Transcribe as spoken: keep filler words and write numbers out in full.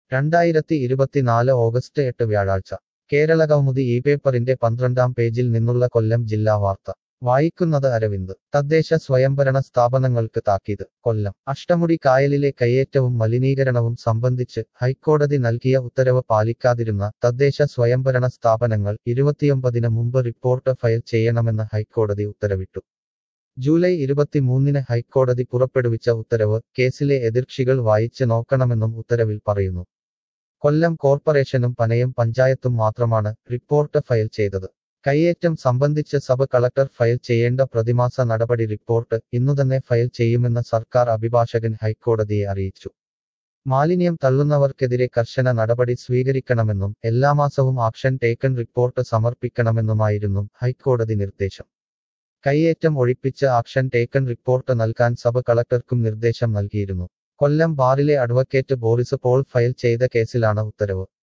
രണ്ടായിരത്തി ഇരുപത്തിനാല് ഓഗസ്റ്റ് എട്ട് വ്യാഴാഴ്ച കേരളകൗമുദി ഈ പേപ്പറിന്റെ പന്ത്രണ്ടാം പേജിൽ നിന്നുള്ള കൊല്ലം ജില്ലാ വാർത്ത വായിക്കുന്നത് അരവിന്ദ്. തദ്ദേശ സ്വയംഭരണ സ്ഥാപനങ്ങൾക്ക് താക്കീത്. കൊല്ലം. അഷ്ടമുടി കായലിലെ കയ്യേറ്റവും മലിനീകരണവും സംബന്ധിച്ച് ഹൈക്കോടതി നൽകിയ ഉത്തരവ് പാലിക്കാതിരുന്ന തദ്ദേശ സ്വയംഭരണ സ്ഥാപനങ്ങൾ ഇരുപത്തിയൊമ്പതിന് മുമ്പ് റിപ്പോർട്ട് ഫയൽ ചെയ്യണമെന്ന് ഹൈക്കോടതി ഉത്തരവിട്ടു. ജൂലൈ ഇരുപത്തിമൂന്നിന് ഹൈക്കോടതി പുറപ്പെടുവിച്ച ഉത്തരവ് കേസിലെ എതിർകക്ഷികൾ വായിച്ച് നോക്കണമെന്നും ഉത്തരവിൽ പറയുന്നു. കൊല്ലം കോർപ്പറേഷനും പനയം പഞ്ചായത്തും മാത്രമാണ് റിപ്പോർട്ട് ഫയൽ ചെയ്തത്. കയ്യേറ്റം സംബന്ധിച്ച് സബ് കളക്ടർ ഫയൽ ചെയ്യേണ്ട പ്രതിമാസ നടപടി റിപ്പോർട്ട് ഇന്നുതന്നെ ഫയൽ ചെയ്യുമെന്ന് സർക്കാർ അഭിഭാഷകൻ ഹൈക്കോടതിയെ അറിയിച്ചു. മാലിന്യം തള്ളുന്നവർക്കെതിരെ കർശന നടപടി സ്വീകരിക്കണമെന്നും എല്ലാ മാസവും ആക്ഷൻ ടേക്കൺ റിപ്പോർട്ട് സമർപ്പിക്കണമെന്നുമായിരുന്നു ഹൈക്കോടതി നിർദ്ദേശം. കയ്യേറ്റം ഒഴിപ്പിച്ച് ആക്ഷൻ ടേക്കൺ റിപ്പോർട്ട് നൽകാൻ സബ് കളക്ടർക്കും നിർദ്ദേശം നൽകിയിരുന്നു. കൊല്ലം ബാറിലെ അഡ്വക്കേറ്റ് ബോറിസ് പോൾ ഫയൽ ചെയ്ത കേസിലാണ് ഉത്തരവ്.